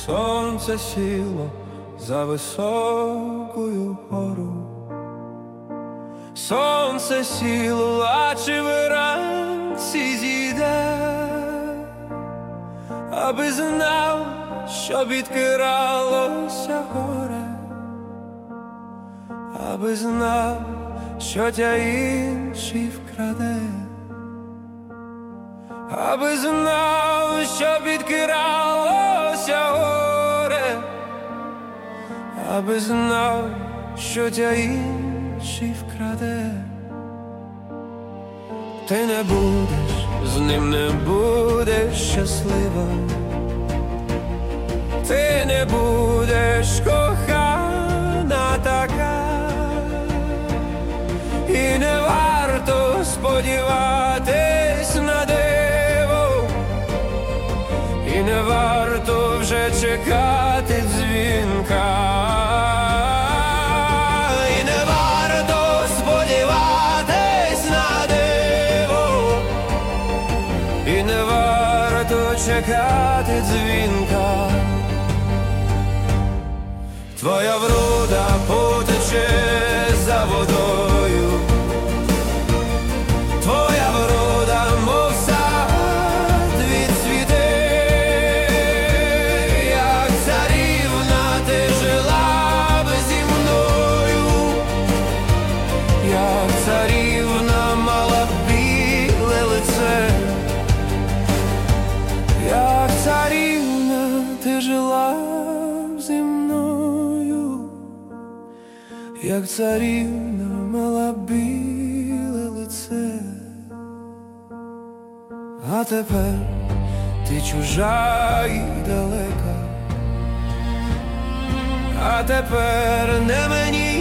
сонце сіло за високою гору. Сонце сіло, а чи вранці зійде, аби знав, що підкиралося горе, аби знав, що тя інший вкраде, аби знав, що підкиралося горе, аби знав, що тя інший вкраде. Ти не будеш, з ним не будеш щаслива, ти не будеш кохана така, і не варто сподіватись на диво, і не варто вже чекати дзвінка, і не варто сподіватись на диво, і не варто чекати дзвінка. Твоя врода потече за водою, твоя врода, мов сад відцвіте, як царівна ти жила б зі мною, як царівна мала б біле лице, як царівна ти жила б зі мною, як царівна мала біле лице. А тепер ти чужа і далека, а тепер не мені